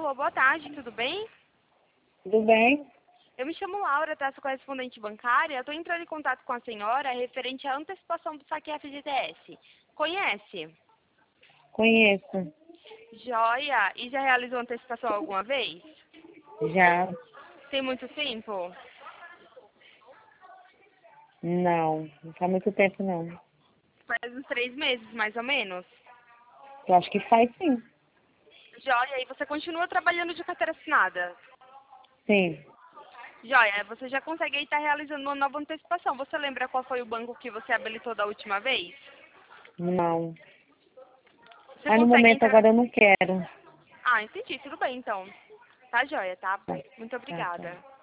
Alô, boa tarde, tudo bem? Tudo bem? Eu me chamo Laura, tá? Sou correspondente bancária. Estou entrando em contato com a senhora referente à antecipação do saque FGTS. Conhece? Conheço. Joia! E já realizou antecipação alguma vez? Já. Tem muito tempo? Não faz muito tempo não. Faz uns 3 meses, mais ou menos. Eu acho que faz sim. Joia! E você continua trabalhando de carteira assinada? Sim. Joia! Você já consegue estar realizando uma nova antecipação. Você lembra qual foi o banco que você habilitou da última vez? Não. Você Mas no consegue momento entrar... agora eu não quero. Ah, entendi. Tudo bem, então. Tá joia, tá? Muito Tá, tá. obrigada.